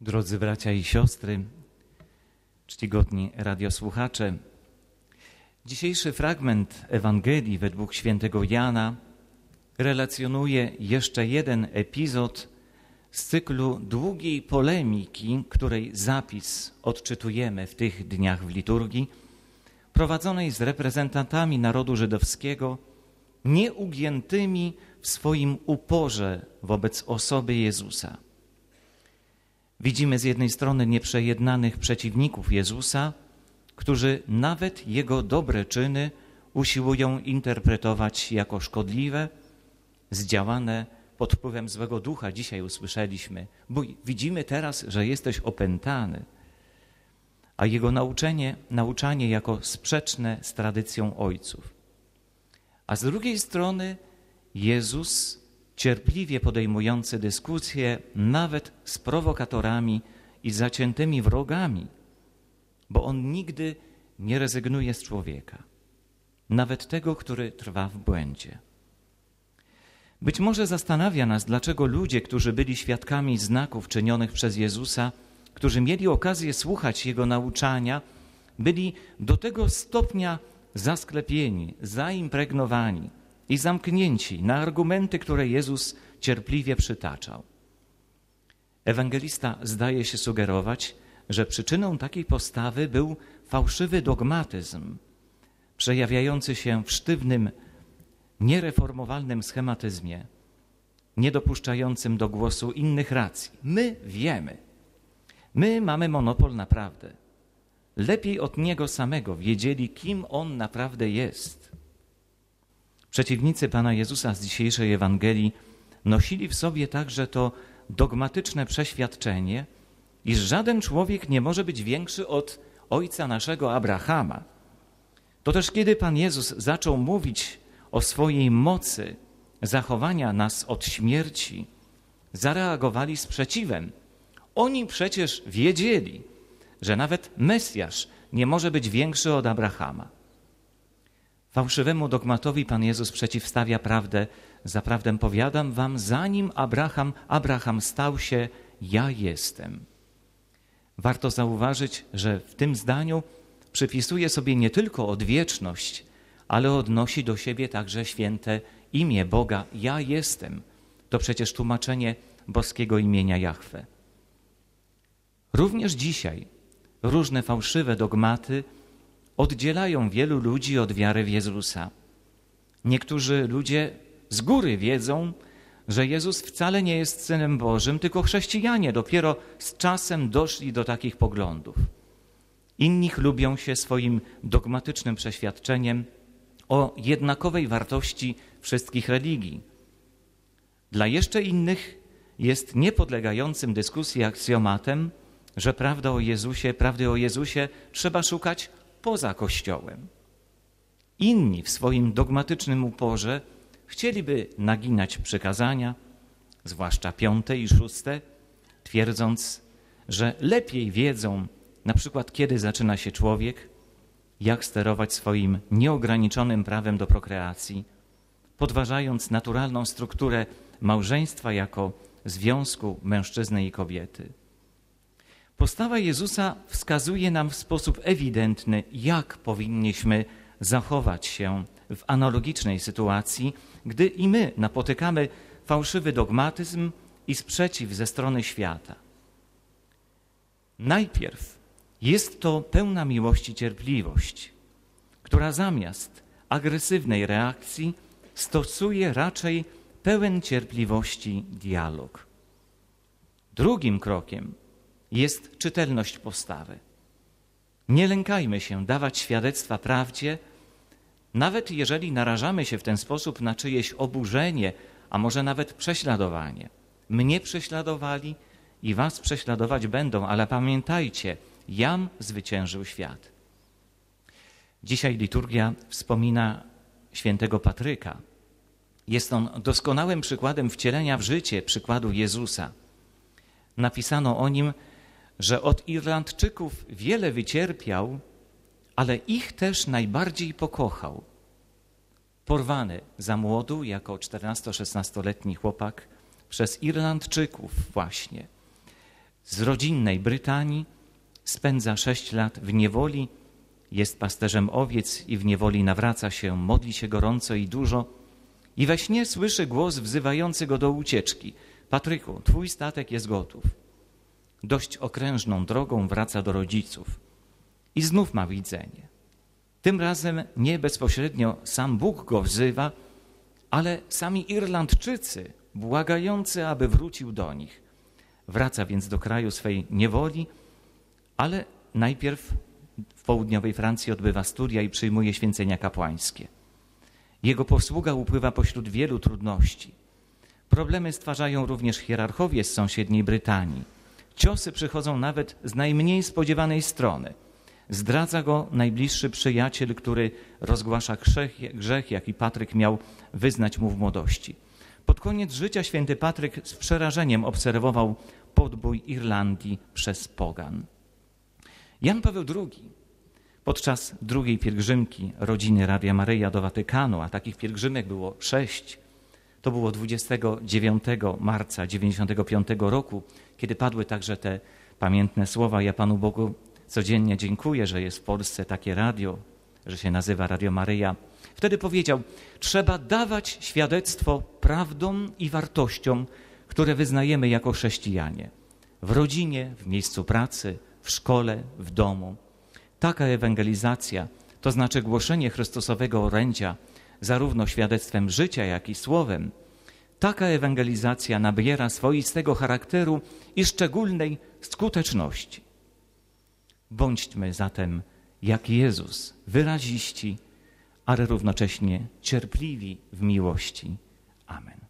Drodzy bracia i siostry, czcigodni radiosłuchacze, dzisiejszy fragment Ewangelii według świętego Jana relacjonuje jeszcze jeden epizod z cyklu długiej polemiki, której zapis odczytujemy w tych dniach w liturgii, prowadzonej z reprezentantami narodu żydowskiego, nieugiętymi w swoim uporze wobec osoby Jezusa. Widzimy z jednej strony nieprzejednanych przeciwników Jezusa, którzy nawet Jego dobre czyny usiłują interpretować jako szkodliwe, zdziałane pod wpływem złego ducha. Dzisiaj usłyszeliśmy, bo widzimy teraz, że jesteś opętany, a Jego nauczanie jako sprzeczne z tradycją ojców. A z drugiej strony Jezus cierpliwie podejmujący dyskusje nawet z prowokatorami i zaciętymi wrogami, bo On nigdy nie rezygnuje z człowieka, nawet tego, który trwa w błędzie. Być może zastanawia nas, dlaczego ludzie, którzy byli świadkami znaków czynionych przez Jezusa, którzy mieli okazję słuchać Jego nauczania, byli do tego stopnia zasklepieni, zaimpregnowani i zamknięci na argumenty, które Jezus cierpliwie przytaczał. Ewangelista zdaje się sugerować, że przyczyną takiej postawy był fałszywy dogmatyzm, przejawiający się w sztywnym, niereformowalnym schematyzmie, niedopuszczającym do głosu innych racji. My wiemy, my mamy monopol na prawdę. Lepiej od Niego samego wiedzieli, kim On naprawdę jest. Przeciwnicy Pana Jezusa z dzisiejszej Ewangelii nosili w sobie także to dogmatyczne przeświadczenie, iż żaden człowiek nie może być większy od ojca naszego Abrahama. To też kiedy Pan Jezus zaczął mówić o swojej mocy zachowania nas od śmierci, zareagowali sprzeciwem. Oni przecież wiedzieli, że nawet Mesjasz nie może być większy od Abrahama. Fałszywemu dogmatowi Pan Jezus przeciwstawia prawdę. Zaprawdę powiadam wam, zanim Abraham stał się, ja jestem. Warto zauważyć, że w tym zdaniu przypisuje sobie nie tylko odwieczność, ale odnosi do siebie także święte imię Boga. Ja jestem. To przecież tłumaczenie boskiego imienia Jahwe. Również dzisiaj różne fałszywe dogmaty oddzielają wielu ludzi od wiary w Jezusa. Niektórzy ludzie z góry wiedzą, że Jezus wcale nie jest Synem Bożym, tylko chrześcijanie dopiero z czasem doszli do takich poglądów. Inni chlubią się swoim dogmatycznym przeświadczeniem o jednakowej wartości wszystkich religii. Dla jeszcze innych jest niepodlegającym dyskusji aksjomatem, że prawdy o Jezusie trzeba szukać poza Kościołem. Inni w swoim dogmatycznym uporze chcieliby naginać przykazania, zwłaszcza 5. i 6., twierdząc, że lepiej wiedzą, na przykład kiedy zaczyna się człowiek, jak sterować swoim nieograniczonym prawem do prokreacji, podważając naturalną strukturę małżeństwa jako związku mężczyzny i kobiety. Postawa Jezusa wskazuje nam w sposób ewidentny, jak powinniśmy zachować się w analogicznej sytuacji, gdy i my napotykamy fałszywy dogmatyzm i sprzeciw ze strony świata. Najpierw jest to pełna miłości cierpliwość, która zamiast agresywnej reakcji stosuje raczej pełen cierpliwości dialog. Drugim krokiem jest czytelność postawy. Nie lękajmy się dawać świadectwa prawdzie, nawet jeżeli narażamy się w ten sposób na czyjeś oburzenie, a może nawet prześladowanie. Mnie prześladowali i was prześladować będą, ale pamiętajcie, jam zwyciężył świat. Dzisiaj liturgia wspomina świętego Patryka. Jest on doskonałym przykładem wcielenia w życie przykładu Jezusa. Napisano o nim, że od Irlandczyków wiele wycierpiał, ale ich też najbardziej pokochał. Porwany za młodu, jako 14-16-letni chłopak, przez Irlandczyków właśnie. z rodzinnej Brytanii, spędza 6 lat w niewoli, jest pasterzem owiec i w niewoli nawraca się, modli się gorąco i dużo i we śnie słyszy głos wzywający go do ucieczki. Patryku, twój statek jest gotów. Dość okrężną drogą wraca do rodziców i znów ma widzenie. Tym razem nie bezpośrednio sam Bóg go wzywa, ale sami Irlandczycy, błagający, aby wrócił do nich. Wraca więc do kraju swej niewoli, ale najpierw w południowej Francji odbywa studia i przyjmuje święcenia kapłańskie. Jego posługa upływa pośród wielu trudności. Problemy stwarzają również hierarchowie z sąsiedniej Brytanii. Ciosy przychodzą nawet z najmniej spodziewanej strony. Zdradza go najbliższy przyjaciel, który rozgłasza grzech, jaki Patryk miał wyznać mu w młodości. Pod koniec życia święty Patryk z przerażeniem obserwował podbój Irlandii przez pogan. Jan Paweł II podczas drugiej pielgrzymki rodziny Radia Maryja do Watykanu, a takich pielgrzymek było 6, to było 29 marca 1995 roku, kiedy padły także te pamiętne słowa: ja Panu Bogu codziennie dziękuję, że jest w Polsce takie radio, że się nazywa Radio Maryja. Wtedy powiedział: trzeba dawać świadectwo prawdom i wartościom, które wyznajemy jako chrześcijanie. W rodzinie, w miejscu pracy, w szkole, w domu. Taka ewangelizacja, to znaczy głoszenie Chrystusowego orędzia, zarówno świadectwem życia, jak i słowem, taka ewangelizacja nabiera swoistego charakteru i szczególnej skuteczności. Bądźmy zatem jak Jezus, wyraziści, ale równocześnie cierpliwi w miłości. Amen.